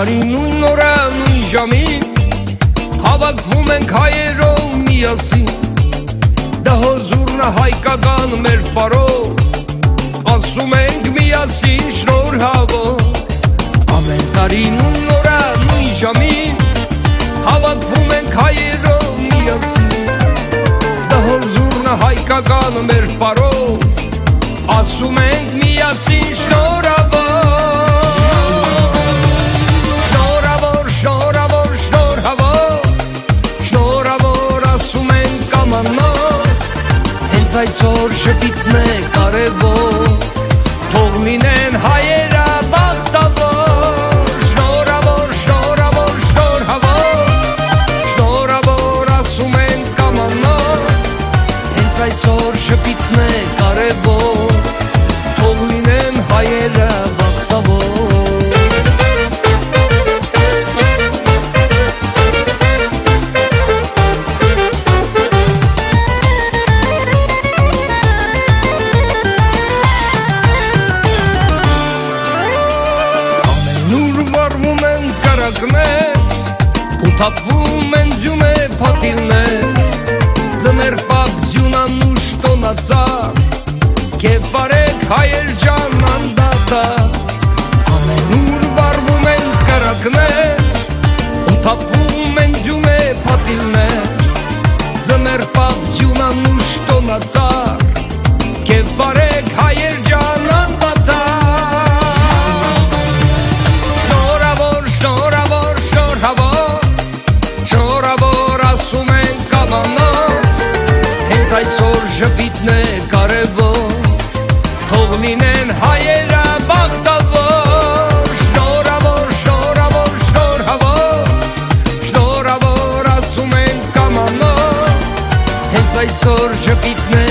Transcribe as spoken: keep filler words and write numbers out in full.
տարի նույն օրը նույն ժամին հավաքվում ենք հայերով միասին, դա հոզուրն է հայկական մեր պարով, ասում ենք միասին շնորհավոր։ Ամեն տարի նույն օրը նույն ժամին հավաքվում ենք հայերով միասին, դա հոզուրն է հայկական մեր պարով, ասում ենք միասին շնորհավոր։ Այսօր շպիտն է կարևոր, թող լինեն հայերը բախտավոր, շնորհավոր, շնորհավոր, շնորհավոր, շնորհավոր ասում են կամանոր, հենց այսօր շպիտն է կարևոր, թող լինեն հայերը բախտավոր։ Ու թափվում են ձյունե փաթիլներ, ձմեր պապ ձյունանուշ տոնացար, կեվ արեք հայեր ջան անդատար։ Ամենուր վարվում են կրակներ, ու թափվում են ձյունե փաթիլներ, ձմեր պապ ձյունանուշ տոնացար, կեվ արեք հայեր ջան անդատար։ Այսօր շպիտն է կարևոր, թող լինեն հայերը բախտավոր, շնորհավոր, շնորհավոր, շնորհավոր, շնորհավոր ասում են կամանոր, հենց այսօր շպիտն է